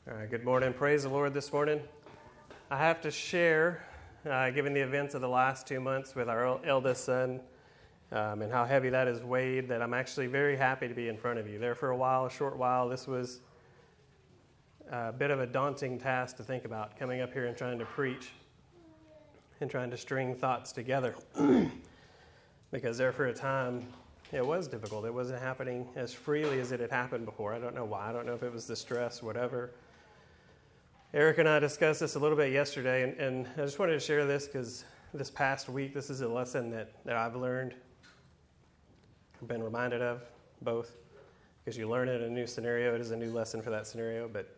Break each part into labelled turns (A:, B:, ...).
A: All right, good morning. Praise the Lord this morning. I have to share, given the events of the last 2 months with our eldest son and how heavy that has weighed, that I'm actually very happy to be in front of you. There for a short while, this was a bit of a daunting task to think about, coming up here and trying to preach and trying to string thoughts together. Because there for a time, it was difficult. It wasn't happening as freely as it had happened before. I don't know why. I don't know if it was the stress, whatever. Eric and I discussed this a little bit yesterday, and I just wanted to share this because this past week, this is a lesson that I've learned, I've been reminded of, both, because you learn it in a new scenario. It is a new lesson for that scenario, but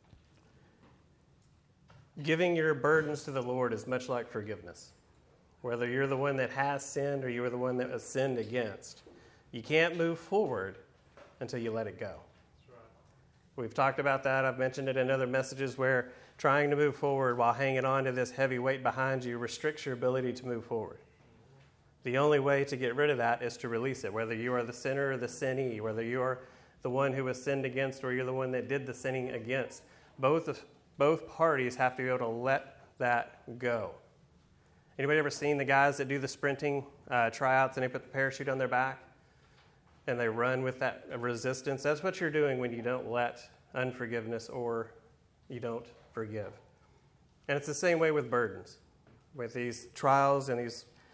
A: giving your burdens to the Lord is much like forgiveness. Whether you're the one that has sinned or you are the one that was sinned against, you can't move forward until you let it go. We've talked about that. I've mentioned it in other messages where trying to move forward while hanging on to this heavy weight behind you restricts your ability to move forward. The only way to get rid of that is to release it, whether you are the sinner or the sinnee, whether you are the one who was sinned against or you're the one that did the sinning against. Both parties have to be able to let that go. Anybody ever seen the guys that do the sprinting tryouts and they put the parachute on their back? And they run with that resistance. That's what you're doing when you don't let unforgiveness or you don't forgive. And it's the same way with burdens, with these trials and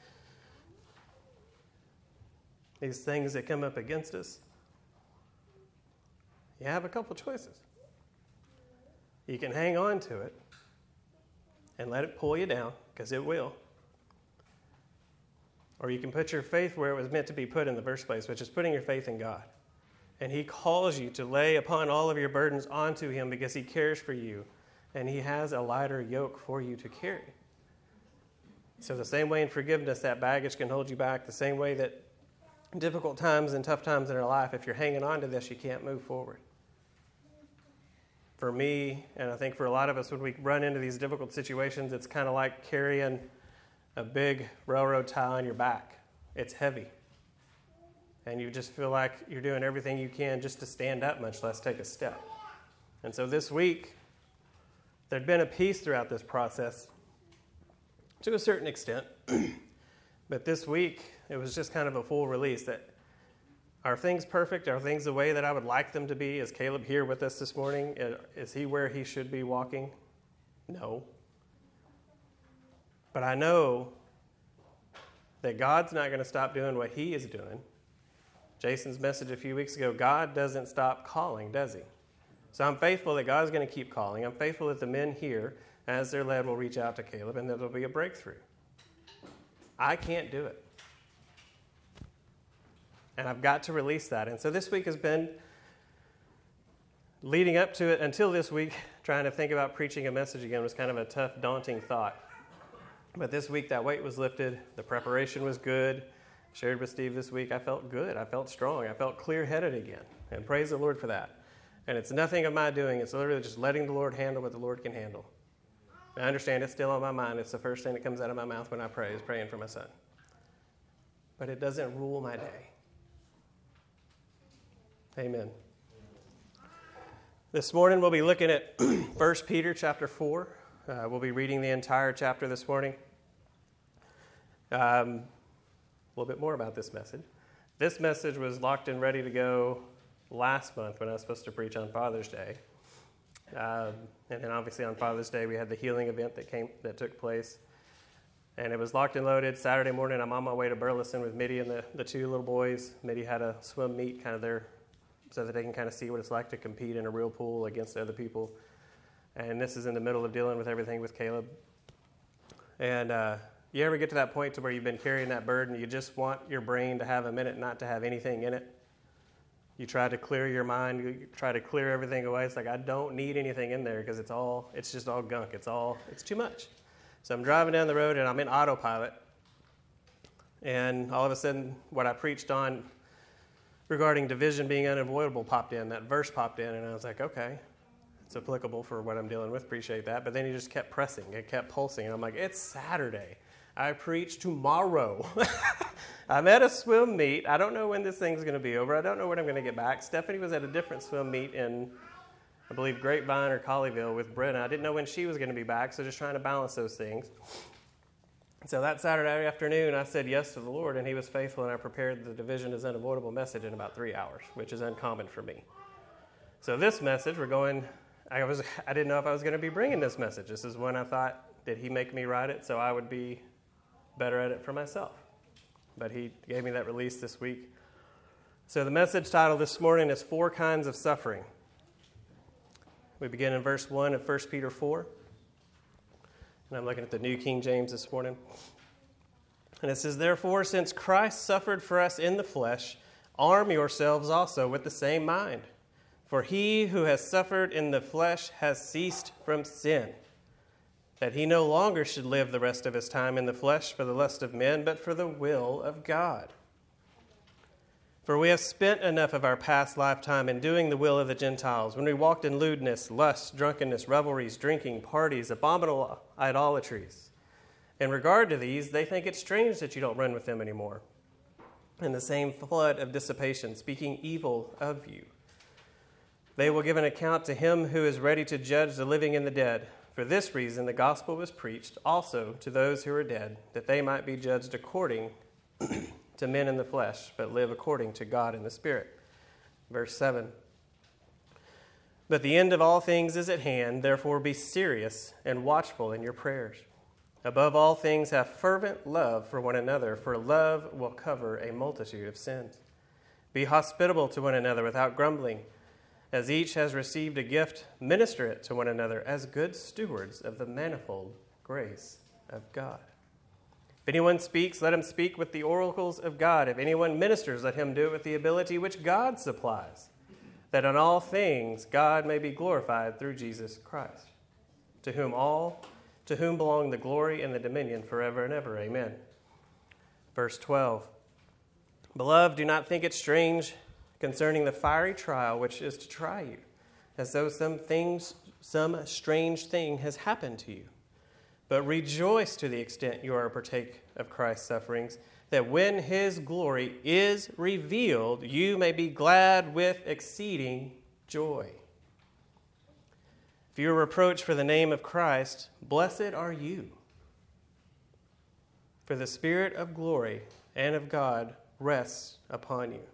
A: these things that come up against us. You have a couple choices. You can hang on to it and let it pull you down, because it will. Or you can put your faith where it was meant to be put in the first place, which is putting your faith in God. And He calls you to lay upon all of your burdens onto Him because He cares for you. And He has a lighter yoke for you to carry. So the same way in forgiveness, that baggage can hold you back. The same way that difficult times and tough times in our life, if you're hanging on to this, you can't move forward. For me, and I think for a lot of us, when we run into these difficult situations, it's kind of like carrying a big railroad tie on your back. It's heavy. And you just feel like you're doing everything you can just to stand up, much less take a step. And so this week, there'd been a peace throughout this process to a certain extent. But this week, it was just kind of a full release that are things perfect? Are things the way that I would like them to be? Is Caleb here with us this morning? Is he where he should be walking? No. But I know that God's not going to stop doing what He is doing. Jason's message a few weeks ago, God doesn't stop calling, does He? So I'm faithful that God's going to keep calling. I'm faithful that the men here, as they're led, will reach out to Caleb and that there'll be a breakthrough. I can't do it. And I've got to release that. And so this week has been leading up to it until this week, trying to think about preaching a message again was kind of a tough, daunting thought. But this week, that weight was lifted. The preparation was good. Shared with Steve this week, I felt good. I felt strong. I felt clear-headed again. And praise the Lord for that. And it's nothing of my doing. It's literally just letting the Lord handle what the Lord can handle. I understand it's still on my mind. It's the first thing that comes out of my mouth when I pray is praying for my son. But it doesn't rule my day. Amen. This morning, we'll be looking at 1 Peter chapter 4. We'll be reading the entire chapter this morning. A little bit more about this message. This message was locked and ready to go last month when I was supposed to preach on Father's Day. And then obviously on Father's Day we had the healing event that took place. And it was locked and loaded. Saturday morning I'm on my way to Burleson with Mitty and the two little boys. Mitty had a swim meet kind of there so that they can kind of see what it's like to compete in a real pool against other people. And this is in the middle of dealing with everything with Caleb. And you ever get to that point to where you've been carrying that burden, you just want your brain to have a minute not to have anything in it? You try to clear your mind, you try to clear everything away. It's like, I don't need anything in there because it's just all gunk. It's too much. So I'm driving down the road and I'm in autopilot. And all of a sudden, what I preached on regarding division being unavoidable popped in. That verse popped in and I was like, okay. It's applicable for what I'm dealing with. Appreciate that. But then he just kept pressing. It kept pulsing. And I'm like, it's Saturday. I preach tomorrow. I'm at a swim meet. I don't know when this thing's going to be over. I don't know when I'm going to get back. Stephanie was at a different swim meet in I believe, Grapevine or Colleyville with Brenna. I didn't know when she was going to be back, so just trying to balance those things. So that Saturday afternoon, I said yes to the Lord, and he was faithful, and I prepared the Division is Unavoidable message in about 3 hours, which is uncommon for me. So this message, I didn't know if I was going to be bringing this message. This is when I thought, did he make me write it so I would be better at it for myself? But he gave me that release this week. So the message title this morning is 4 Kinds of Suffering. We begin in verse 1 of 1 Peter 4. And I'm looking at the New King James this morning. And it says, "Therefore, since Christ suffered for us in the flesh, arm yourselves also with the same mind. For he who has suffered in the flesh has ceased from sin, that he no longer should live the rest of his time in the flesh for the lust of men, but for the will of God. For we have spent enough of our past lifetime in doing the will of the Gentiles, when we walked in lewdness, lust, drunkenness, revelries, drinking, parties, abominable idolatries. In regard to these, they think it strange that you don't run with them anymore, in the same flood of dissipation, speaking evil of you. They will give an account to him who is ready to judge the living and the dead. For this reason, the gospel was preached also to those who are dead, that they might be judged according to men in the flesh, but live according to God in the Spirit." Verse 7. "But the end of all things is at hand, therefore be serious and watchful in your prayers. Above all things have fervent love for one another, for love will cover a multitude of sins. Be hospitable to one another without grumbling. As each has received a gift, minister it to one another as good stewards of the manifold grace of God. If anyone speaks, let him speak with the oracles of God. If anyone ministers, let him do it with the ability which God supplies, that in all things God may be glorified through Jesus Christ, to whom belong the glory and the dominion forever and ever. Amen." Verse 12. "Beloved, do not think it strange concerning the fiery trial which is to try you, as though some strange thing has happened to you. But rejoice to the extent you are a partake of Christ's sufferings, that when his glory is revealed, you may be glad with exceeding joy. If you are reproached for the name of Christ, blessed are you. For the Spirit of glory and of God rests upon you.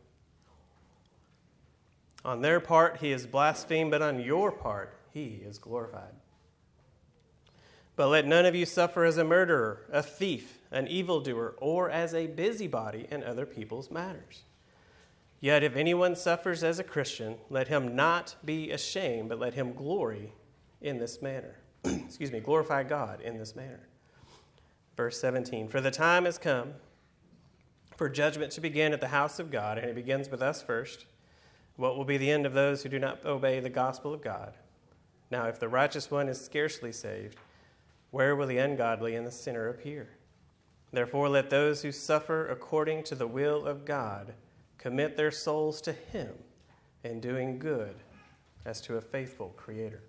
A: On their part he is blasphemed, but on your part he is glorified. But let none of you suffer as a murderer, a thief, an evildoer, or as a busybody in other people's matters. Yet if anyone suffers as a Christian, let him not be ashamed, but let him glory in this manner." Glorify God in this manner. Verse 17, "For the time has come for judgment to begin at the house of God, and it begins with us first. What will be the end of those who do not obey the gospel of God? Now, if the righteous one is scarcely saved, where will the ungodly and the sinner appear? Therefore, let those who suffer according to the will of God commit their souls to him in doing good as to a faithful Creator."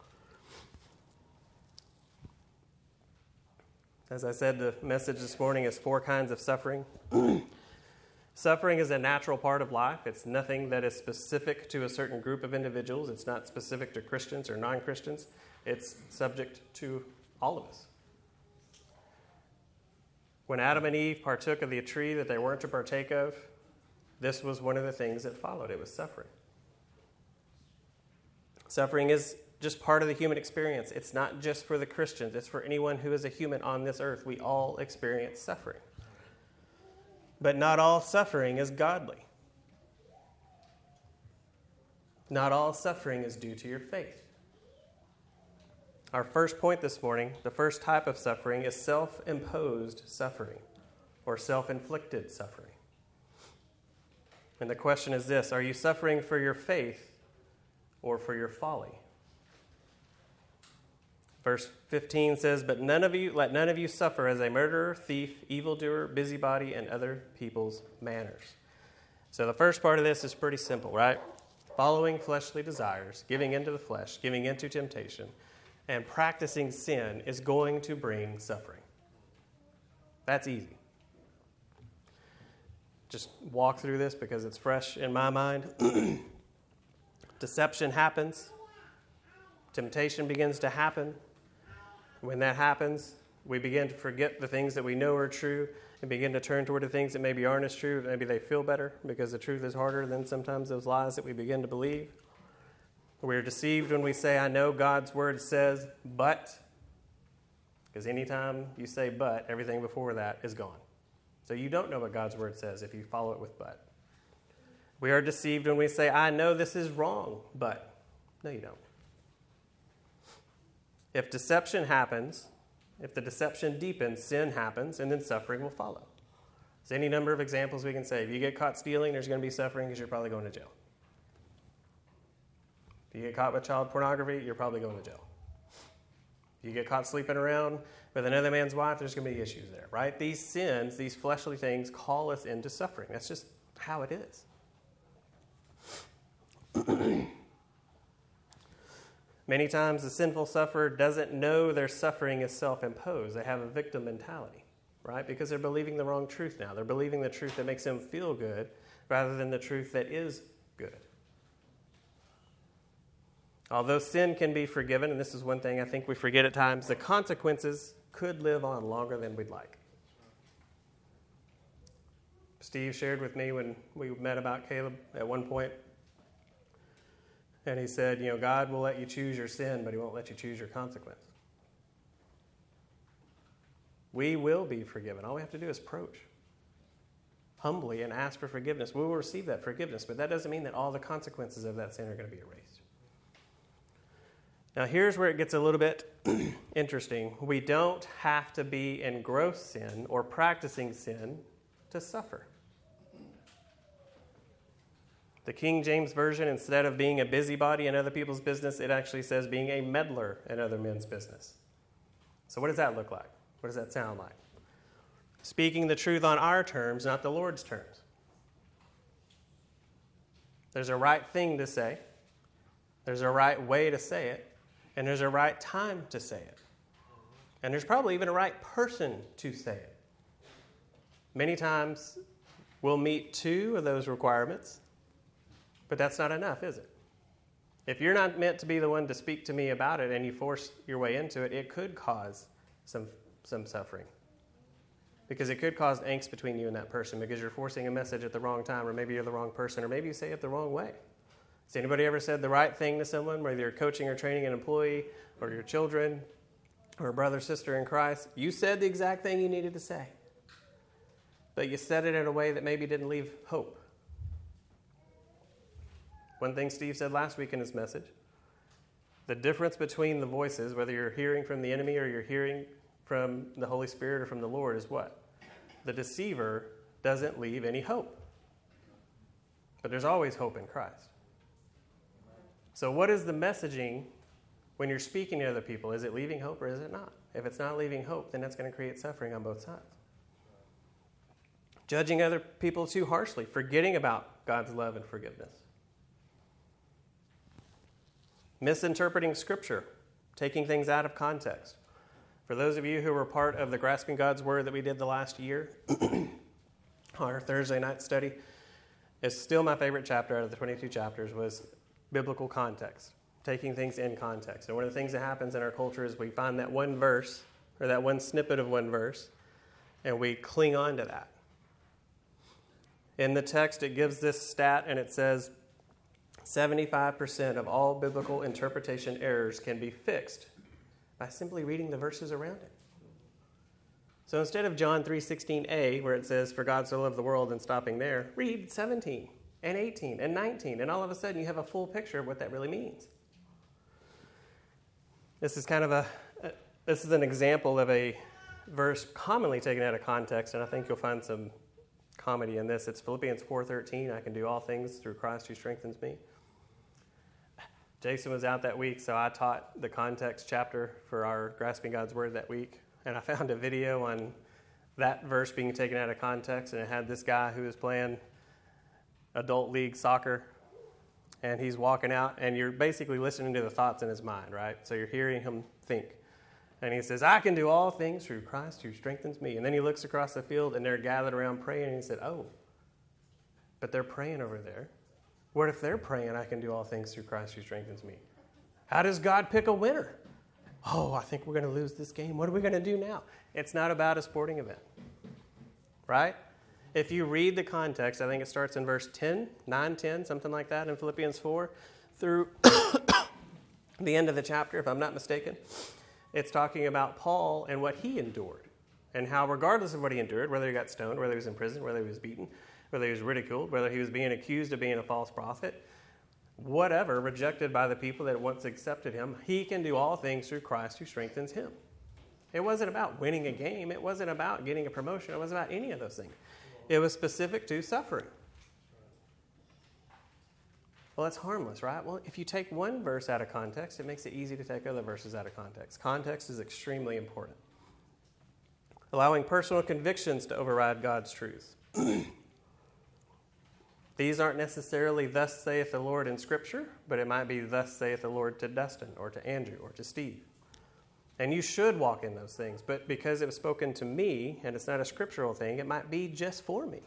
A: As I said, the message this morning is 4 kinds of suffering. Suffering is a natural part of life. It's nothing that is specific to a certain group of individuals. It's not specific to Christians or non-Christians. It's subject to all of us. When Adam and Eve partook of the tree that they weren't to partake of, this was one of the things that followed. It was suffering. Suffering is just part of the human experience. It's not just for the Christians. It's for anyone who is a human on this earth. We all experience suffering. But not all suffering is godly. Not all suffering is due to your faith. Our first point this morning, the first type of suffering, is self-imposed suffering or self-inflicted suffering. And the question is this: are you suffering for your faith or for your folly? Verse 15 says, "But let none of you suffer as a murderer, thief, evildoer, busybody, and other people's manners." So the first part of this is pretty simple, right? Following fleshly desires, giving into the flesh, giving into temptation, and practicing sin is going to bring suffering. That's easy. Just walk through this because it's fresh in my mind. Deception happens. Temptation begins to happen. When that happens, we begin to forget the things that we know are true and begin to turn toward the things that maybe aren't as true. Maybe they feel better because the truth is harder than sometimes those lies that we begin to believe. We're deceived when we say, I know God's word says, but. Because anytime you say but, everything before that is gone. So you don't know what God's word says if you follow it with but. We are deceived when we say, I know this is wrong, but. No, you don't. If deception happens, if the deception deepens, sin happens, and then suffering will follow. There's any number of examples we can say. If you get caught stealing, there's going to be suffering because you're probably going to jail. If you get caught with child pornography, you're probably going to jail. If you get caught sleeping around with another man's wife, there's going to be issues there, right? These sins, these fleshly things, call us into suffering. That's just how it is. Many times the sinful sufferer doesn't know their suffering is self-imposed. They have a victim mentality, right? Because they're believing the wrong truth now. They're believing the truth that makes them feel good rather than the truth that is good. Although sin can be forgiven, and this is one thing I think we forget at times, the consequences could live on longer than we'd like. Steve shared with me when we met about Caleb at one point, and he said, God will let you choose your sin, but he won't let you choose your consequence. We will be forgiven. All we have to do is approach humbly and ask for forgiveness. We will receive that forgiveness, but that doesn't mean that all the consequences of that sin are going to be erased. Now, here's where it gets a little bit interesting. We don't have to be in gross sin or practicing sin to suffer. The King James Version, instead of being a busybody in other people's business, it actually says being a meddler in other men's business. So what does that look like? What does that sound like? Speaking the truth on our terms, not the Lord's terms. There's a right thing to say. There's a right way to say it. And there's a right time to say it. And there's probably even a right person to say it. Many times we'll meet 2 of those requirements, but that's not enough, is it? If you're not meant to be the one to speak to me about it and you force your way into it, it could cause some suffering. Because it could cause angst between you and that person because you're forcing a message at the wrong time, or maybe you're the wrong person, or maybe you say it the wrong way. Has anybody ever said the right thing to someone, whether you're coaching or training an employee or your children or a brother, sister in Christ? You said the exact thing you needed to say, but you said it in a way that maybe didn't leave hope. One thing Steve said last week in his message, the difference between the voices, whether you're hearing from the enemy or you're hearing from the Holy Spirit or from the Lord, is what? The deceiver doesn't leave any hope. But there's always hope in Christ. So what is the messaging when you're speaking to other people? Is it leaving hope or is it not? If it's not leaving hope, then that's going to create suffering on both sides. Judging other people too harshly, forgetting about God's love and forgiveness. Misinterpreting Scripture, taking things out of context. For those of you who were part of the Grasping God's Word that we did the last year, our Thursday night study, it's still my favorite chapter out of the 22 chapters, was biblical context, taking things in context. And one of the things that happens in our culture is we find that one verse, or that one snippet of one verse, and we cling on to that. In the text, it gives this stat, and it says 75% of all biblical interpretation errors can be fixed by simply reading the verses around it. So instead of John 3:16a, where it says, "For God so loved the world," and stopping there, read 17 and 18 and 19, and all of a sudden you have a full picture of what that really means. This is kind of this is an example of a verse commonly taken out of context, and I think you'll find some comedy in this. It's Philippians 4:13, "I can do all things through Christ who strengthens me." Jason was out that week, so I taught the context chapter for our Grasping God's Word that week, and I found a video on that verse being taken out of context, and it had this guy who was playing adult league soccer, and he's walking out, and you're basically listening to the thoughts in his mind, right? So you're hearing him think. And he says, "I can do all things through Christ who strengthens me." And then he looks across the field, and they're gathered around praying, and he said, "Oh, but they're praying over there. What if they're praying, 'I can do all things through Christ who strengthens me'? How does God pick a winner? Oh, I think we're going to lose this game. What are we going to do now? It's not about a sporting event, right? If you read the context, I think it starts in verse 10, 9, 10, something like that in Philippians 4, through the end of the chapter, if I'm not mistaken. It's talking about Paul and what he endured, and how regardless of what he endured, whether he got stoned, whether he was in prison, whether he was beaten, whether he was ridiculed, whether he was being accused of being a false prophet, whatever, rejected by the people that once accepted him, he can do all things through Christ who strengthens him. It wasn't about winning a game. It wasn't about getting a promotion. It wasn't about any of those things. It was specific to suffering. Well, that's harmless, right? Well, if you take one verse out of context, it makes it easy to take other verses out of context. Context is extremely important. Allowing personal convictions to override God's truth. These aren't necessarily thus saith the Lord in Scripture, but it might be thus saith the Lord to Dustin or to Andrew or to Steve. And you should walk in those things, but because it was spoken to me and it's not a scriptural thing, it might be just for me.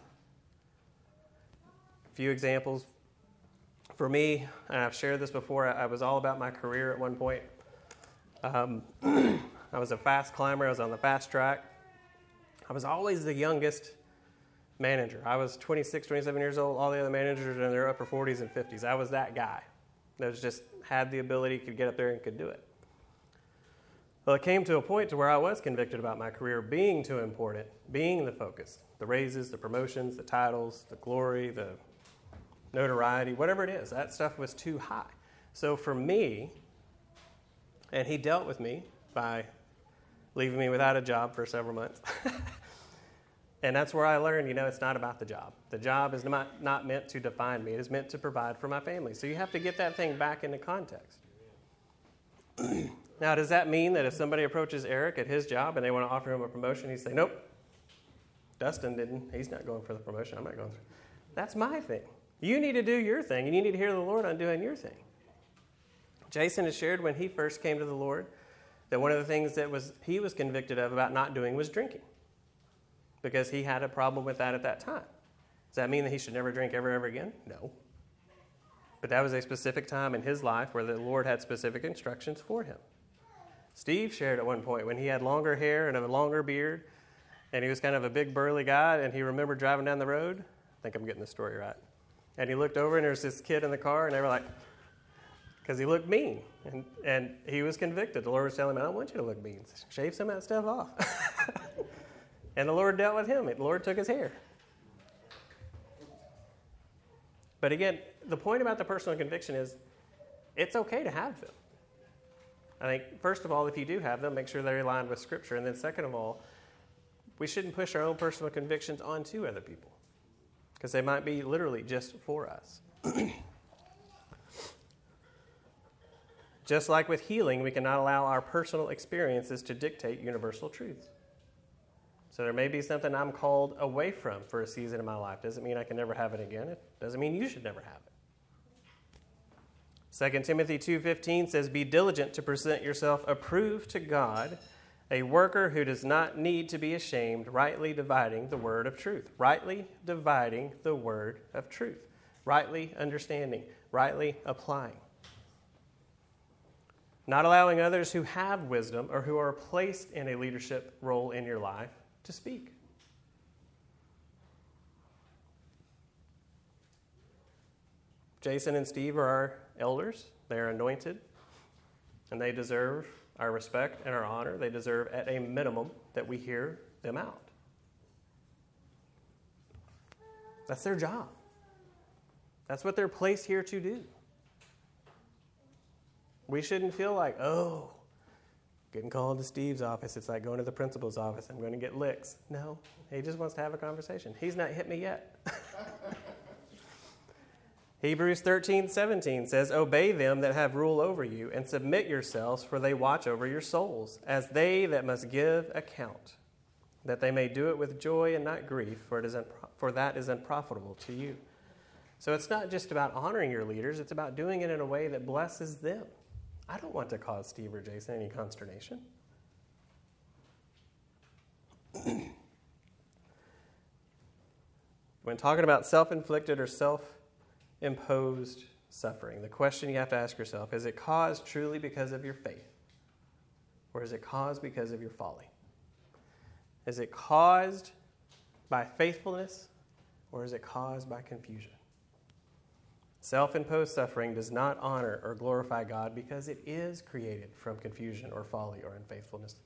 A: A few examples. For me, and I've shared this before, I was all about my career at one point. I was a fast climber. I was on the fast track. I was always the youngest manager. I was 26, 27 years old. All the other managers are in their upper 40s and 50s. I was that guy that was just had the ability, could get up there and could do it. Well, it came to a point to where I was convicted about my career being too important, being the focus. The raises, the promotions, the titles, the glory, the notoriety, whatever it is, that stuff was too high. So for me, and he dealt with me by leaving me without a job for several months. And that's where I learned, it's not about the job. The job is not meant to define me. It is meant to provide for my family. So you have to get that thing back into context. Now, does that mean that if somebody approaches Eric at his job and they want to offer him a promotion, he'd say, nope, Dustin didn't. He's not going for the promotion. I'm not going through. That's my thing. You need to do your thing, and you need to hear the Lord on doing your thing. Jason has shared when he first came to the Lord that one of the things that he was convicted of about not doing was drinking, because he had a problem with that at that time. Does that mean that he should never drink ever again? No. But that was a specific time in his life where the Lord had specific instructions for him. Steve shared at one point when he had longer hair and a longer beard, and he was kind of a big burly guy, and he remembered driving down the road. I think I'm getting the story right. And he looked over, and there was this kid in the car, and they were like, because he looked mean. And he was convicted. The Lord was telling him, I don't want you to look mean. Shave some of that stuff off. And the Lord dealt with him. The Lord took his hair. But again, the point about the personal conviction is it's okay to have them. I think, first of all, if you do have them, make sure they're aligned with Scripture. And then second of all, we shouldn't push our own personal convictions onto other people, because they might be literally just for us. Just like with healing, we cannot allow our personal experiences to dictate universal truths. So there may be something I'm called away from for a season of my life. Doesn't mean I can never have it again. It doesn't mean you should never have it. 2 Timothy 2:15 says, be diligent to present yourself approved to God, a worker who does not need to be ashamed, rightly dividing the word of truth. Rightly dividing the word of truth. Rightly understanding. Rightly applying. Not allowing others who have wisdom or who are placed in a leadership role in your life to speak. Jason and Steve are our elders. They are anointed, and they deserve our respect and our honor. They deserve, at a minimum, that we hear them out. That's their job. That's what they're placed here to do. We shouldn't feel like, getting called to Steve's office, it's like going to the principal's office. I'm going to get licks. No, he just wants to have a conversation. He's not hit me yet. Hebrews 13:17 says, obey them that have rule over you, and submit yourselves, for they watch over your souls, as they that must give account, that they may do it with joy and not grief, for that is unprofitable to you. So it's not just about honoring your leaders, it's about doing it in a way that blesses them. I don't want to cause Steve or Jason any consternation. When talking about self-inflicted or self-imposed suffering, the question you have to ask yourself, is it caused truly because of your faith? Or is it caused because of your folly? Is it caused by faithfulness? Or is it caused by confusion? Self-imposed suffering does not honor or glorify God because it is created from confusion or folly or unfaithfulness.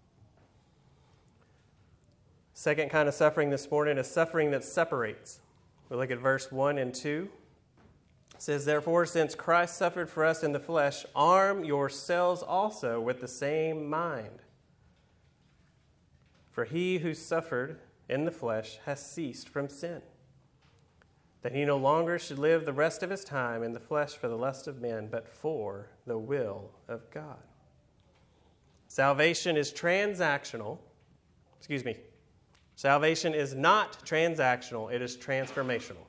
A: Second kind of suffering this morning is suffering that separates. We look at verse 1 and 2. It says, "Therefore, since Christ suffered for us in the flesh, arm yourselves also with the same mind. For he who suffered in the flesh has ceased from sin, that he no longer should live the rest of his time in the flesh for the lust of men, but for the will of God." Salvation is transactional. Salvation is not transactional, it is transformational.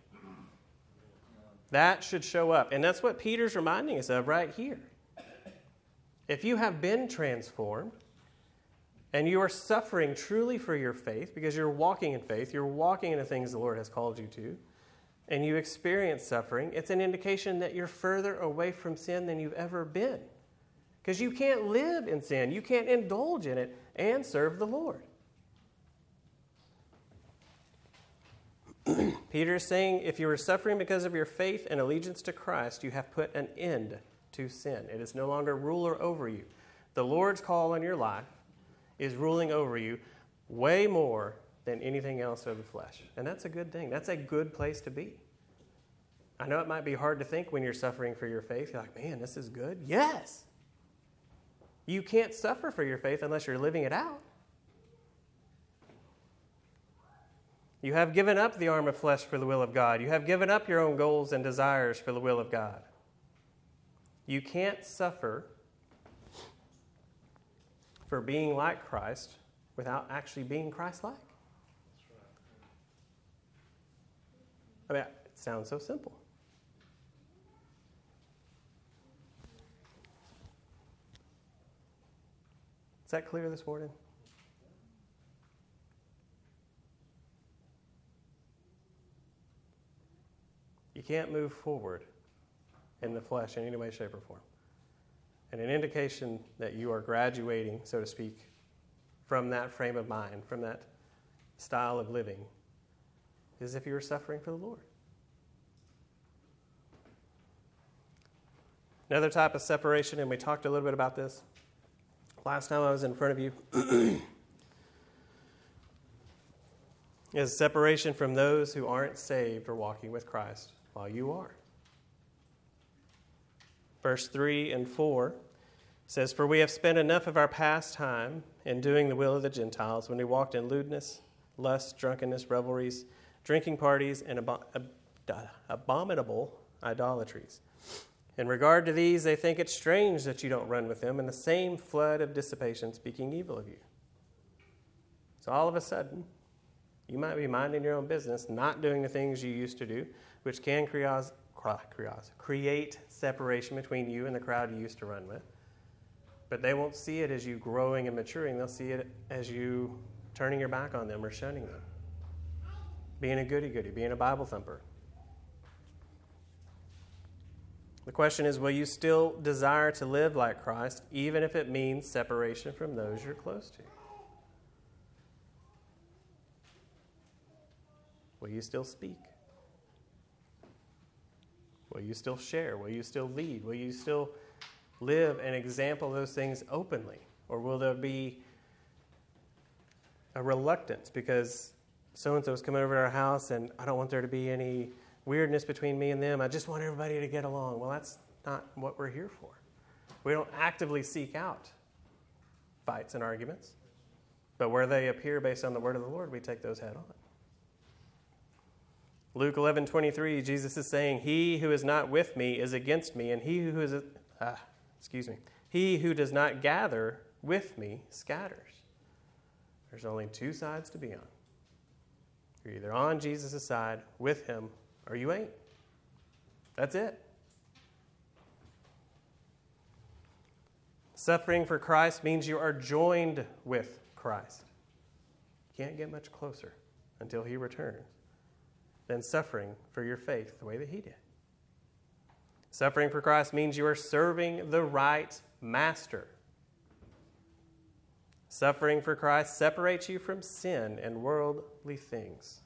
A: That should show up. And that's what Peter's reminding us of right here. If you have been transformed and you are suffering truly for your faith, because you're walking in faith, you're walking in the things the Lord has called you to, and you experience suffering, it's an indication that you're further away from sin than you've ever been. Because you can't live in sin. You can't indulge in it and serve the Lord. Peter is saying, if you are suffering because of your faith and allegiance to Christ, you have put an end to sin. It is no longer ruler over you. The Lord's call on your life is ruling over you way more than anything else of the flesh. And that's a good thing. That's a good place to be. I know it might be hard to think when you're suffering for your faith. You're like, man, this is good. Yes. You can't suffer for your faith unless you're living it out. You have given up the arm of flesh for the will of God. You have given up your own goals and desires for the will of God. You can't suffer for being like Christ without actually being Christ-like. I mean, it sounds so simple. Is that clear this morning? You can't move forward in the flesh in any way, shape, or form. And an indication that you are graduating, so to speak, from that frame of mind, from that style of living, is if you are suffering for the Lord. Another type of separation, and we talked a little bit about this last time I was in front of you, is separation from those who aren't saved or walking with Christ while you are. Verse 3 and 4 says, "For we have spent enough of our past time in doing the will of the Gentiles when we walked in lewdness, lust, drunkenness, revelries, drinking parties, and abominable idolatries. In regard to these, they think it strange that you don't run with them in the same flood of dissipation, speaking evil of you." So all of a sudden, you might be minding your own business, not doing the things you used to do, which can create separation between you and the crowd you used to run with. But they won't see it as you growing and maturing. They'll see it as you turning your back on them or shunning them. Being a goody-goody, being a Bible thumper. The question is, will you still desire to live like Christ, even if it means separation from those you're close to? Will you still speak? Will you still share? Will you still lead? Will you still live and example those things openly? Or will there be a reluctance because so-and-so is coming over to our house and I don't want there to be any weirdness between me and them. I just want everybody to get along. Well, that's not what we're here for. We don't actively seek out fights and arguments. But where they appear based on the word of the Lord, we take those head on. Luke 11:23, Jesus is saying, "He who is not with me is against me, and he who does not gather with me scatters." There's only two sides to be on. You're either on Jesus' side with him, or you ain't. That's it. Suffering for Christ means you are joined with Christ. You can't get much closer until he returns than suffering for your faith the way that he did. Suffering for Christ means you are serving the right master. Suffering for Christ separates you from sin and worldly things.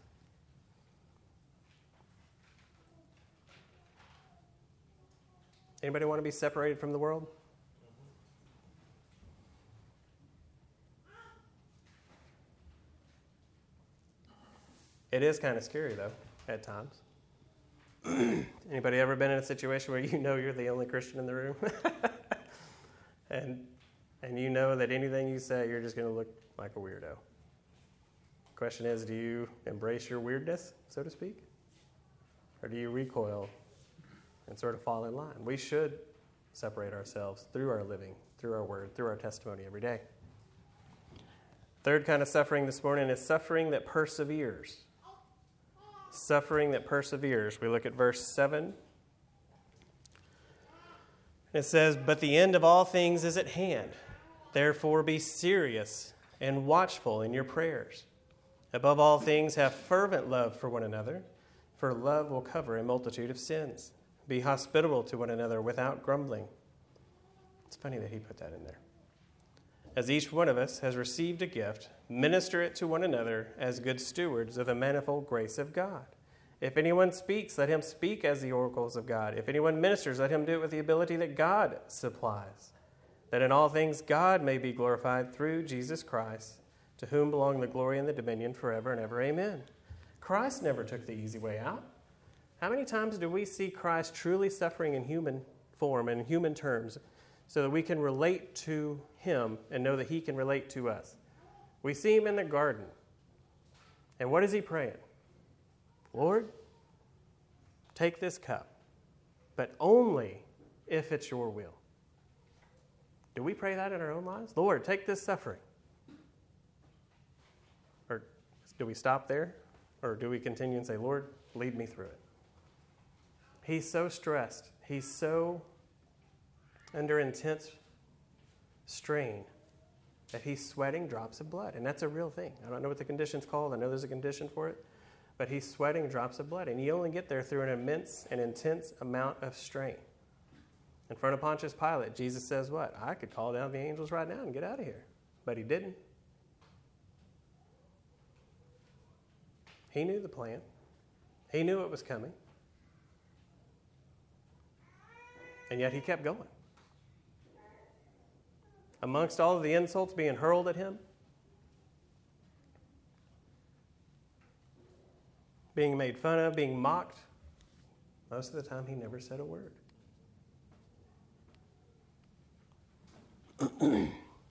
A: Anybody want to be separated from the world? It is kind of scary, though, at times. Anybody ever been in a situation where you know you're the only Christian in the room? and you know that anything you say, you're just going to look like a weirdo. Question is, do you embrace your weirdness, so to speak? Or do you recoil and sort of fall in line? We should separate ourselves through our living, through our word, through our testimony every day. Third kind of suffering this morning is suffering that perseveres. Suffering that perseveres. We look at verse 7. It says, "But the end of all things is at hand. Therefore be serious and watchful in your prayers. Above all things have fervent love for one another, for love will cover a multitude of sins. Be hospitable to one another without grumbling." It's funny that he put that in there. "As each one of us has received a gift, minister it to one another as good stewards of the manifold grace of God. If anyone speaks, let him speak as the oracles of God. If anyone ministers, let him do it with the ability that God supplies, that in all things God may be glorified through Jesus Christ, to whom belong the glory and the dominion forever and ever. Amen." Christ never took the easy way out. How many times do we see Christ truly suffering in human form and in human terms so that we can relate to him and know that he can relate to us? We see him in the garden. And what is he praying? "Lord, take this cup, but only if it's your will." Do we pray that in our own lives? "Lord, take this suffering." Or do we stop there? Or do we continue and say, "Lord, lead me through it"? He's so stressed. He's so under intense strain that he's sweating drops of blood. And that's a real thing. I don't know what the condition's called. I know there's a condition for it. But he's sweating drops of blood. And you only get there through an immense and intense amount of strain. In front of Pontius Pilate, Jesus says what? "I could call down the angels right now and get out of here." But he didn't. He knew the plan. He knew it was coming. And yet he kept going. Amongst all of the insults being hurled at him, being made fun of, being mocked, most of the time he never said a word. A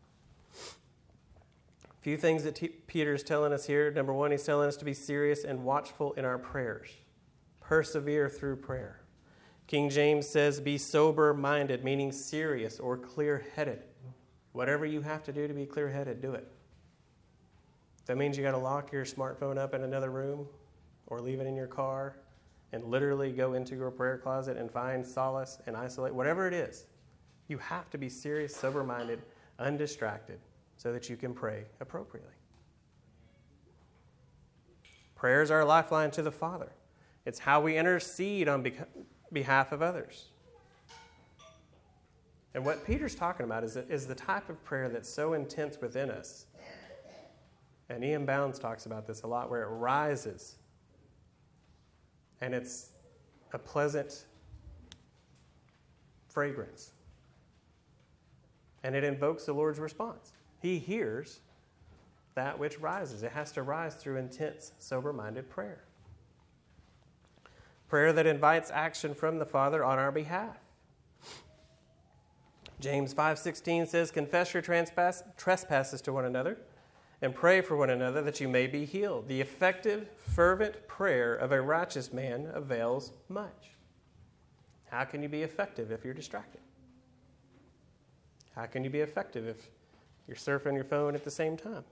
A: few things that Peter's telling us here. Number one, he's telling us to be serious and watchful in our prayers. Persevere through prayer. King James says, "Be sober-minded," meaning serious or clear-headed. Whatever you have to do to be clear-headed, do it. If that means you got to lock your smartphone up in another room or leave it in your car and literally go into your prayer closet and find solace and isolate, whatever it is, you have to be serious, sober-minded, undistracted so that you can pray appropriately. Prayer is our lifeline to the Father. It's how we intercede on behalf of others. And what Peter's talking about is the type of prayer that's so intense within us. And Ian Bounds talks about this a lot, where it rises. And it's a pleasant fragrance. And it invokes the Lord's response. He hears that which rises. It has to rise through intense, sober-minded prayer. Prayer that invites action from the Father on our behalf. James 5:16 says, "Confess your trespasses to one another and pray for one another that you may be healed. The effective, fervent prayer of a righteous man avails much." How can you be effective if you're distracted? How can you be effective if you're surfing your phone at the same time?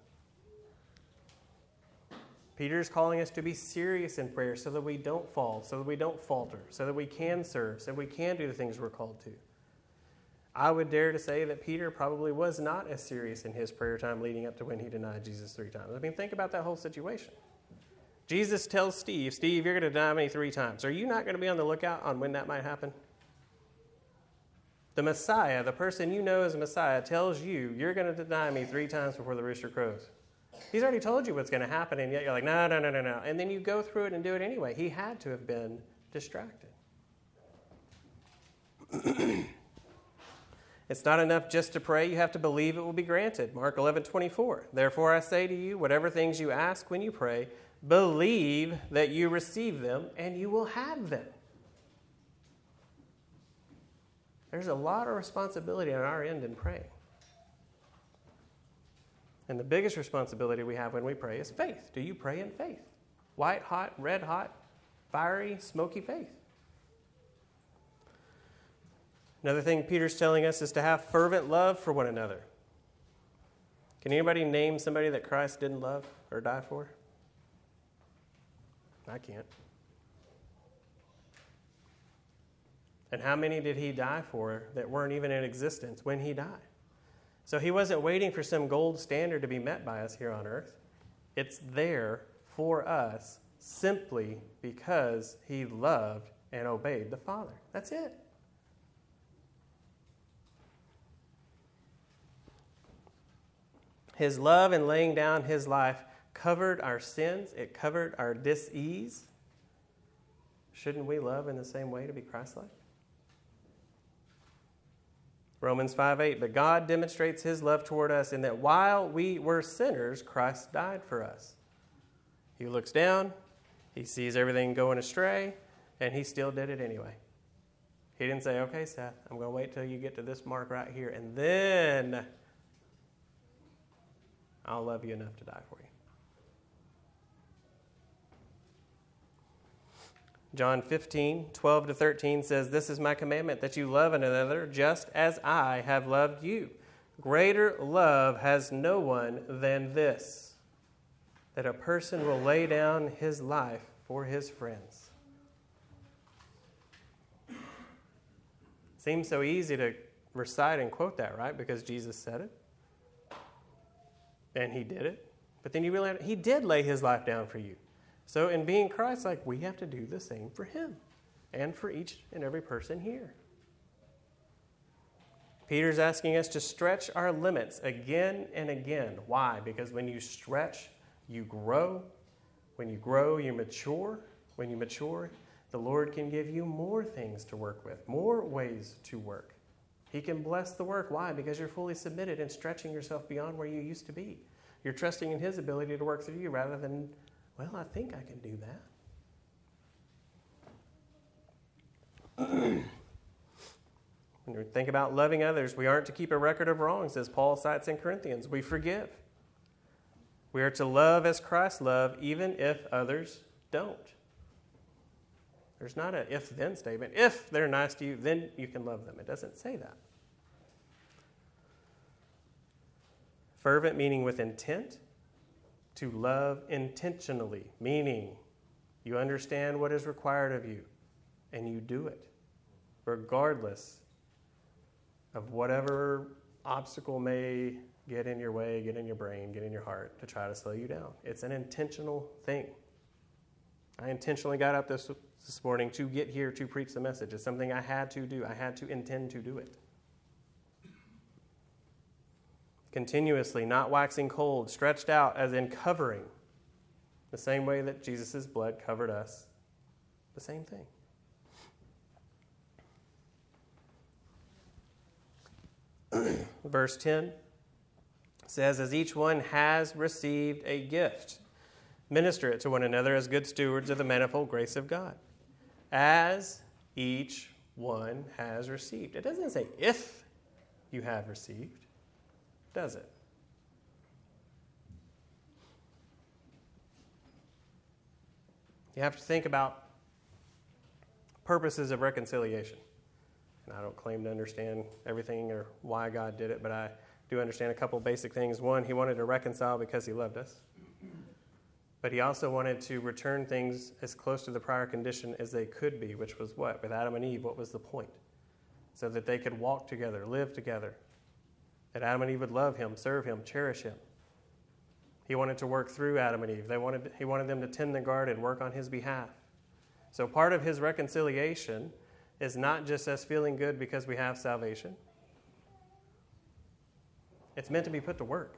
A: Peter's calling us to be serious in prayer so that we don't fall, so that we don't falter, so that we can serve, so that we can do the things we're called to. I would dare to say that Peter probably was not as serious in his prayer time leading up to when he denied Jesus 3 times. I mean, think about that whole situation. Jesus tells Steve, "Steve, you're going to deny me 3 times. Are you not going to be on the lookout on when that might happen?" The Messiah, the person you know as Messiah, tells you, you're going to deny me 3 times before the rooster crows. He's already told you what's going to happen, and yet you're like, no. And then you go through it and do it anyway. He had to have been distracted. It's not enough just to pray. You have to believe it will be granted. Mark 11:24. Therefore I say to you, whatever things you ask when you pray, believe that you receive them, and you will have them. There's a lot of responsibility on our end in praying. And the biggest responsibility we have when we pray is faith. Do you pray in faith? White hot, red hot, fiery, smoky faith. Another thing Peter's telling us is to have fervent love for one another. Can anybody name somebody that Christ didn't love or die for? I can't. And how many did he die for that weren't even in existence when he died? So he wasn't waiting for some gold standard to be met by us here on earth. It's there for us simply because he loved and obeyed the Father. That's it. His love in laying down his life covered our sins. It covered our dis-ease. Shouldn't we love in the same way to be Christ-like? Romans 5:8, but God demonstrates his love toward us in that while we were sinners, Christ died for us. He looks down, he sees everything going astray, and he still did it anyway. He didn't say, okay, Seth, I'm going to wait till you get to this mark right here, and then I'll love you enough to die for you. John 15:12-13 says, this is my commandment, that you love one another just as I have loved you. Greater love has no one than this, that a person will lay down his life for his friends. Seems so easy to recite and quote that, right? Because Jesus said it. And he did it. But then you realize he did lay his life down for you. So in being Christ-like, we have to do the same for him and for each and every person here. Peter's asking us to stretch our limits again and again. Why? Because when you stretch, you grow. When you grow, you mature. When you mature, the Lord can give you more things to work with, more ways to work. He can bless the work. Why? Because you're fully submitted and stretching yourself beyond where you used to be. You're trusting in his ability to work through you rather than, well, I think I can do that. When we think about loving others, we aren't to keep a record of wrongs, as Paul cites in Corinthians. We forgive. We are to love as Christ loved, even if others don't. There's not an if-then statement. If they're nice to you, then you can love them. It doesn't say that. Fervent meaning with intent. To love intentionally, meaning you understand what is required of you and you do it, regardless of whatever obstacle may get in your way, get in your brain, get in your heart to try to slow you down. It's an intentional thing. I intentionally got up this morning to get here to preach the message. It's something I had to do. I had to intend to do it. Continuously, not waxing cold, stretched out as in covering. The same way that Jesus' blood covered us. The same thing. Verse 10 says, as each one has received a gift, minister it to one another as good stewards of the manifold grace of God. As each one has received. It doesn't say if you have received, does it? You have to think about purposes of reconciliation. And I don't claim to understand everything or why God did it, but I do understand a couple basic things. One, he wanted to reconcile because he loved us. But he also wanted to return things as close to the prior condition as they could be, which was what? With Adam and Eve, what was the point? So that they could walk together, live together. That Adam and Eve would love him, serve him, cherish him. He wanted to work through Adam and Eve. He wanted them to tend the garden, work on his behalf. So part of his reconciliation is not just us feeling good because we have salvation. It's meant to be put to work.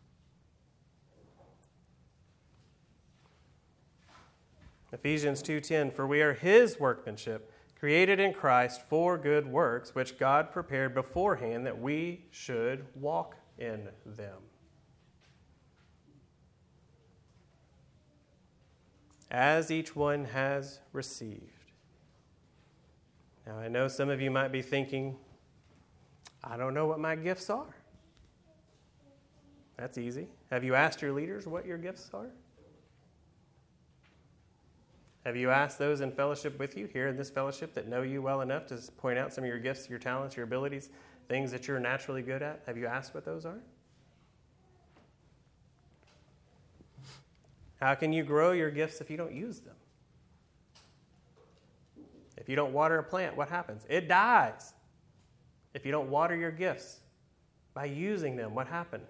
A: Ephesians 2:10, for we are his workmanship, created in Christ for good works, which God prepared beforehand that we should walk in them. As each one has received. Now, I know some of you might be thinking, I don't know what my gifts are. That's easy. Have you asked your leaders what your gifts are? Have you asked those in fellowship with you, here in this fellowship, that know you well enough to point out some of your gifts, your talents, your abilities, things that you're naturally good at? Have you asked what those are? How can you grow your gifts if you don't use them? If you don't water a plant, what happens? It dies. If you don't water your gifts by using them, what happens?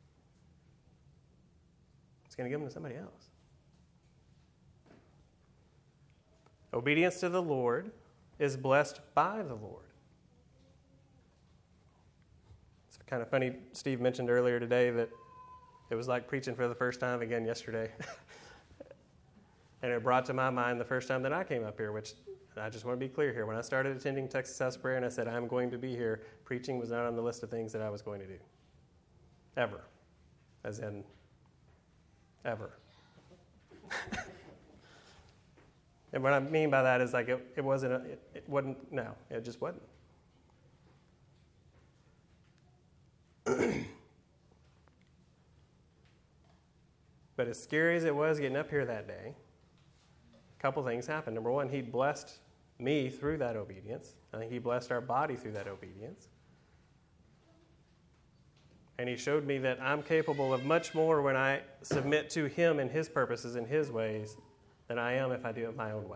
A: It's going to give them to somebody else. Obedience to the Lord is blessed by the Lord. It's kind of funny, Steve mentioned earlier today that it was like preaching for the first time again yesterday. And it brought to my mind the first time that I came up here, which I just want to be clear here. When I started attending Texas House of Prayer and I said, I'm going to be here, preaching was not on the list of things that I was going to do. Ever. As in, ever. And what I mean by that is like it just wasn't. But as scary as it was getting up here that day, a couple things happened. Number one, he blessed me through that obedience. I think he blessed our body through that obedience. And he showed me that I'm capable of much more when I submit to him and his purposes and his ways than I am if I do it my own way.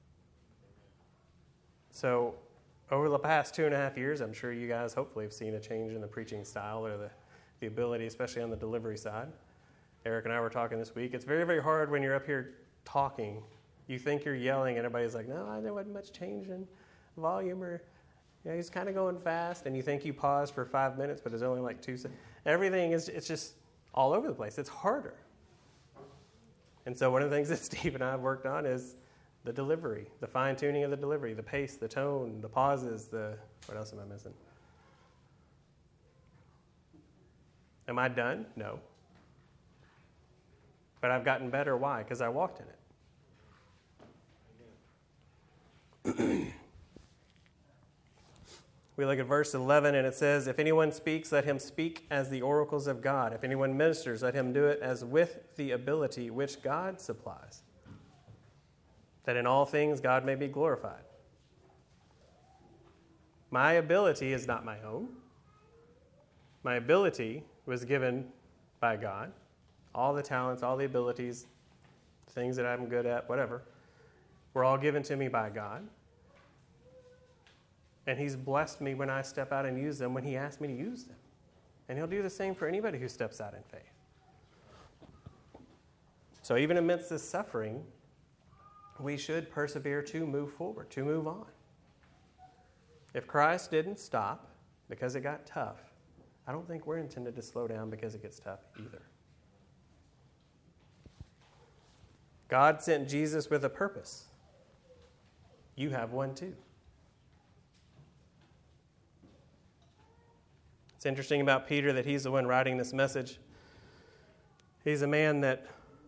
A: So over the past 2.5 years, I'm sure you guys hopefully have seen a change in the preaching style or the ability, especially on the delivery side. Eric and I were talking this week. It's very, very hard when you're up here talking. You think you're yelling, and everybody's like, no, there wasn't much change in volume, or he's kind of going fast, and you think you pause for 5 minutes, but it's only like 2 seconds. Everything it's just all over the place. It's harder. And so one of the things that Steve and I have worked on is the delivery, the fine-tuning of the delivery, the pace, the tone, the pauses, what else am I missing? Am I done? No. But I've gotten better. Why? Because I walked in it. We look at verse 11, and it says, if anyone speaks, let him speak as the oracles of God. If anyone ministers, let him do it as with the ability which God supplies, that in all things God may be glorified. My ability is not my own. My ability was given by God. All the talents, all the abilities, things that I'm good at, whatever, were all given to me by God. And he's blessed me when I step out and use them when he asks me to use them. And he'll do the same for anybody who steps out in faith. So even amidst this suffering, we should persevere to move forward, to move on. If Christ didn't stop because it got tough, I don't think we're intended to slow down because it gets tough either. God sent Jesus with a purpose. You have one too. It's interesting about Peter that he's the one writing this message. He's a man that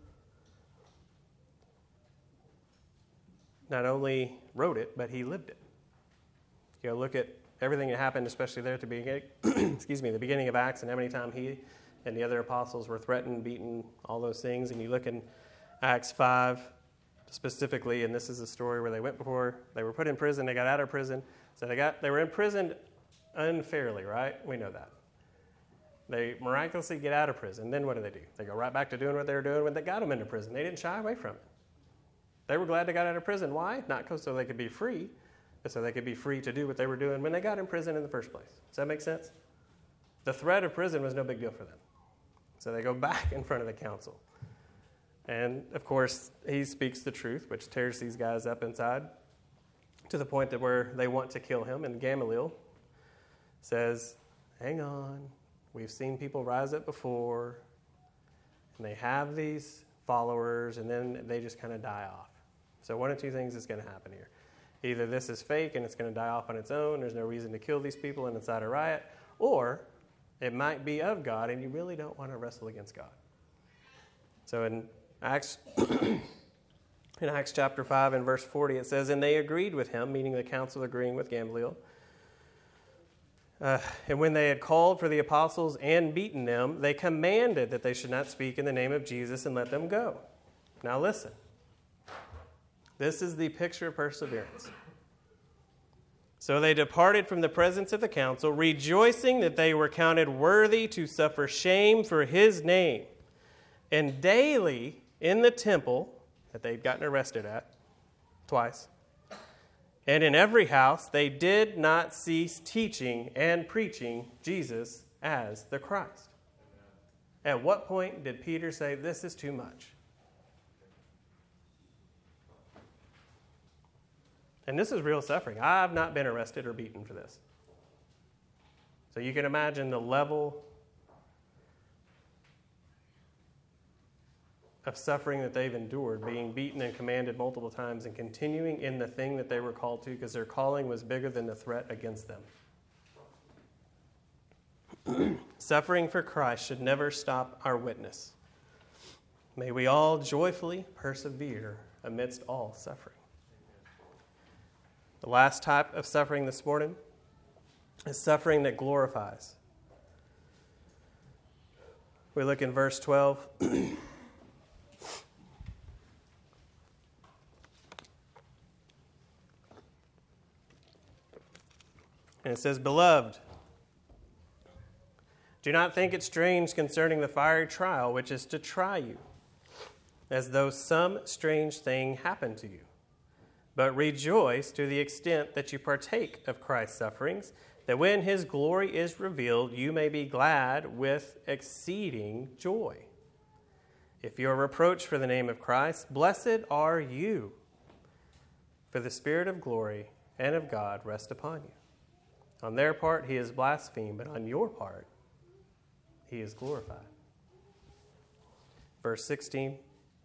A: not only wrote it, but he lived it. You know, look at everything that happened, especially there at the beginning, the beginning of Acts, and how many times he and the other apostles were threatened, beaten, all those things. And you look in Acts 5 specifically, and this is a story where they went before, they were put in prison, they got out of prison. So they were imprisoned unfairly, right? We know that. They miraculously get out of prison. Then what do? They go right back to doing what they were doing when they got them into prison. They didn't shy away from it. They were glad they got out of prison. Why? Not so they could be free, but so they could be free to do what they were doing when they got in prison in the first place. Does that make sense? The threat of prison was no big deal for them. So they go back in front of the council. And, of course, he speaks the truth, which tears these guys up inside. to the point that where they want to kill him. And Gamaliel says, hang on, we've seen people rise up before, and they have these followers, and then they just kind of die off. So one of two things is going to happen here. Either this is fake and it's going to die off on its own, there's no reason to kill these people and incite a riot, or it might be of God and you really don't want to wrestle against God. So in Acts chapter 5 and verse 40 it says, and they agreed with him, meaning the council agreeing with Gamaliel. And when they had called for the apostles and beaten them, they commanded that they should not speak in the name of Jesus and let them go. Now listen. This is the picture of perseverance. So they departed from the presence of the council, rejoicing that they were counted worthy to suffer shame for his name. And daily in the temple that they'd gotten arrested at twice, and in every house they did not cease teaching and preaching Jesus as the Christ. At what point did Peter say, this is too much? And this is real suffering. I've not been arrested or beaten for this. So you can imagine the level of suffering that they've endured, being beaten and commanded multiple times and continuing in the thing that they were called to because their calling was bigger than the threat against them. Suffering for Christ should never stop our witness. May we all joyfully persevere amidst all suffering. The last type of suffering this morning is suffering that glorifies. We look in verse 12. And it says, Beloved, do not think it strange concerning the fiery trial which is to try you, as though some strange thing happened to you. But rejoice to the extent that you partake of Christ's sufferings, that when his glory is revealed, you may be glad with exceeding joy. If you are reproached for the name of Christ, blessed are you, for the Spirit of glory and of God rest upon you. On their part he is blasphemed, but on your part he is glorified. Verse 16.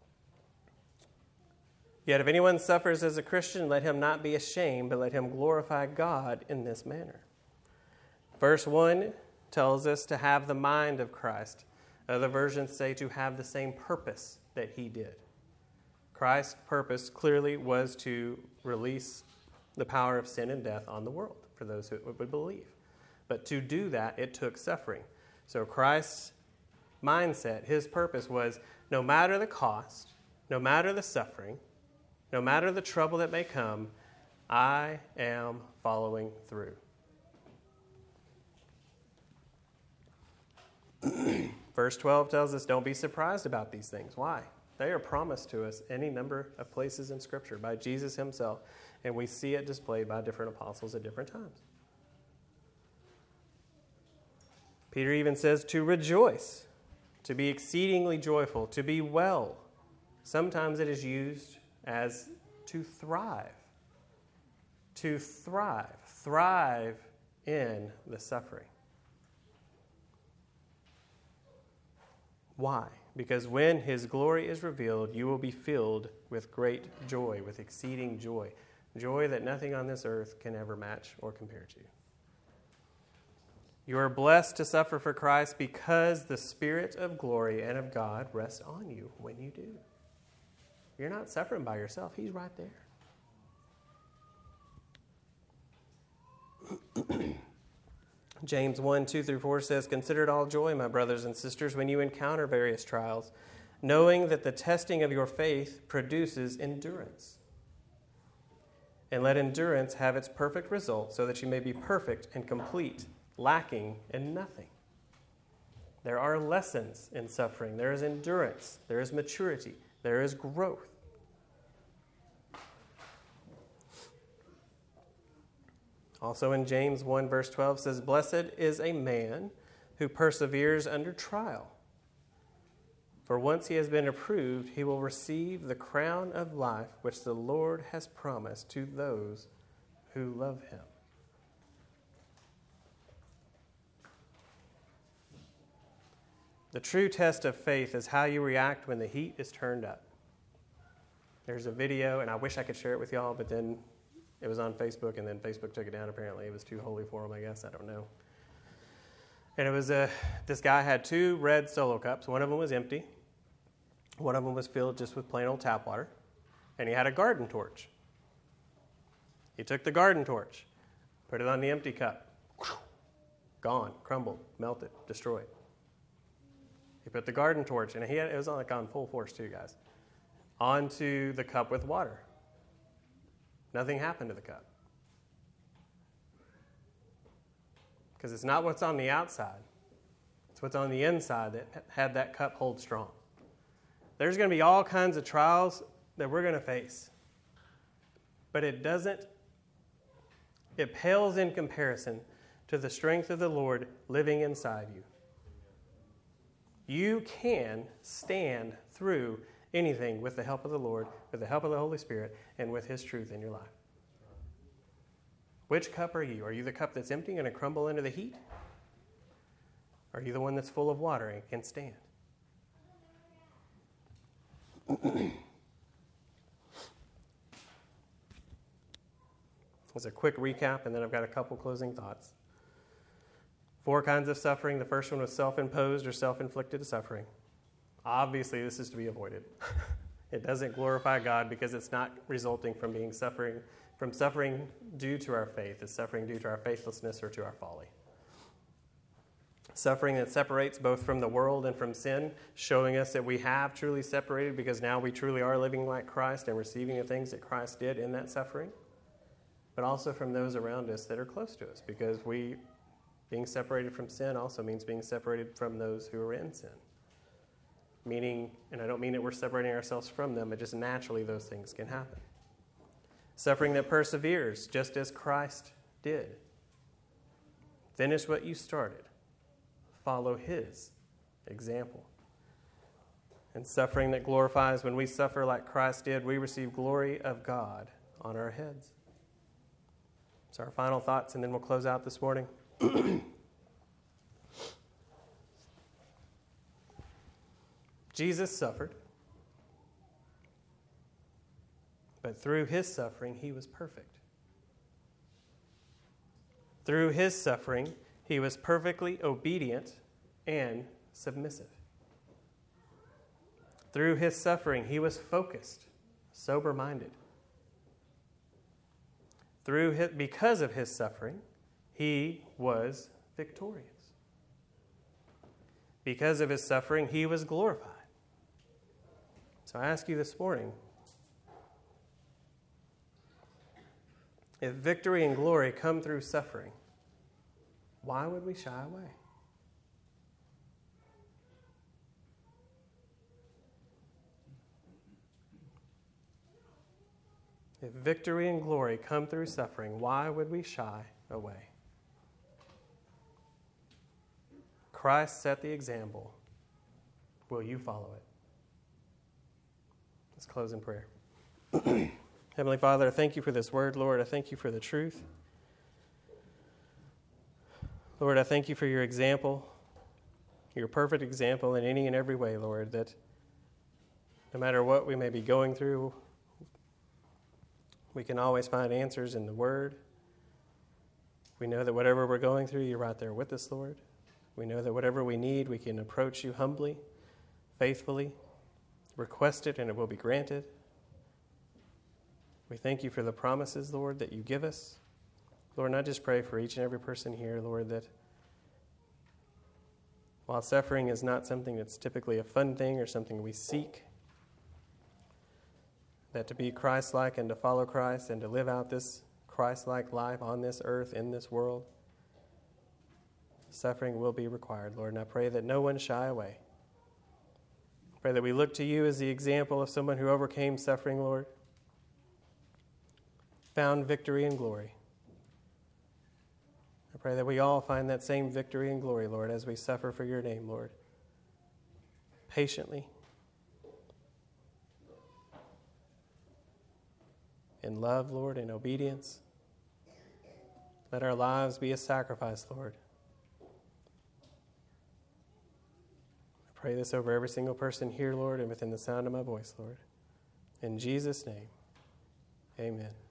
A: Yet if anyone suffers as a Christian, let him not be ashamed, but let him glorify God in this manner. Verse 1 tells us to have the mind of Christ. Other versions say to have the same purpose that he did. Christ's purpose clearly was to release the power of sin and death on the world for those who would believe. But to do that, it took suffering. So Christ's mindset, his purpose was no matter the cost, no matter the suffering, no matter the trouble that may come, I am following through. Verse 12 tells us, don't be surprised about these things. Why? They are promised to us any number of places in Scripture by Jesus himself, and we see it displayed by different apostles at different times. Peter even says to rejoice, to be exceedingly joyful, to be well. Sometimes it is used as to thrive. To thrive. Thrive in the suffering. Why? Because when his glory is revealed, you will be filled with great joy, with exceeding joy. Joy that nothing on this earth can ever match or compare to. You are blessed to suffer for Christ because the Spirit of glory and of God rests on you when you do. You're not suffering by yourself. He's right there. James 1, 2 through 4 says, Consider it all joy, my brothers and sisters, when you encounter various trials, knowing that the testing of your faith produces endurance. And let endurance have its perfect result, so that you may be perfect and complete, lacking in nothing. There are lessons in suffering. There is endurance. There is maturity. There is growth. Also in James 1 verse 12 says, Blessed is a man who perseveres under trial. For once he has been approved, he will receive the crown of life which the Lord has promised to those who love him. The true test of faith is how you react when the heat is turned up. There's a video, and I wish I could share it with y'all, but then it was on Facebook, and then Facebook took it down apparently. It was too holy for them, I guess. I don't know. And it was this guy had 2 red Solo cups. One of them was empty. One of them was filled just with plain old tap water. And he had a garden torch. He took the garden torch, put it on the empty cup. Gone, crumbled, melted, destroyed. He put the garden torch, and it was on full force too, guys, onto the cup with water. Nothing happened to the cup. Because it's not what's on the outside. It's what's on the inside that had that cup hold strong. There's going to be all kinds of trials that we're going to face. But it pales in comparison to the strength of the Lord living inside you. You can stand through anything with the help of the Lord, with the help of the Holy Spirit, and with His truth in your life. Which cup are you? Are you the cup that's empty and going to crumble into the heat? Are you the one that's full of water and can stand? As a quick recap, and then I've got a couple closing thoughts. 4 kinds of suffering. The first one was self-imposed or self-inflicted suffering. Obviously, this is to be avoided. It doesn't glorify God because it's not resulting from suffering due to our faith. It's suffering due to our faithlessness or to our folly. Suffering that separates both from the world and from sin, showing us that we have truly separated because now we truly are living like Christ and receiving the things that Christ did in that suffering. But also from those around us that are close to us, because being separated from sin also means being separated from those who are in sin. Meaning, and I don't mean that we're separating ourselves from them, but just naturally those things can happen. Suffering that perseveres, just as Christ did. Finish what you started. Follow His example. And suffering that glorifies, when we suffer like Christ did, we receive glory of God on our heads. So our final thoughts, and then we'll close out this morning. Jesus suffered, but through His suffering, He was perfect. Through His suffering, He was perfectly obedient and submissive. Through His suffering, He was focused, sober-minded. Because of His suffering, He was victorious. Because of His suffering, He was glorified. So I ask you this morning, if victory and glory come through suffering, why would we shy away? If victory and glory come through suffering, why would we shy away? Christ set the example. Will you follow it? Let's close in prayer. Heavenly Father, I thank you for this word, Lord. I thank you for the truth. Lord, I thank you for your example, your perfect example in any and every way, Lord, that no matter what we may be going through, we can always find answers in the Word. We know that whatever we're going through, you're right there with us, Lord. We know that whatever we need, we can approach you humbly, faithfully, request it, and it will be granted. We thank you for the promises, Lord, that you give us. Lord, and I just pray for each and every person here, Lord, that while suffering is not something that's typically a fun thing or something we seek, that to be Christ-like and to follow Christ and to live out this Christ-like life on this earth, in this world, suffering will be required, Lord. And I pray that no one shy away. Pray that we look to you as the example of someone who overcame suffering, Lord, found victory and glory. I pray that we all find that same victory and glory, Lord, as we suffer for your name, Lord, patiently, in love, Lord, in obedience, Let our lives be a sacrifice, Lord. I pray this over every single person here, Lord, and within the sound of my voice, Lord. In Jesus' name, amen.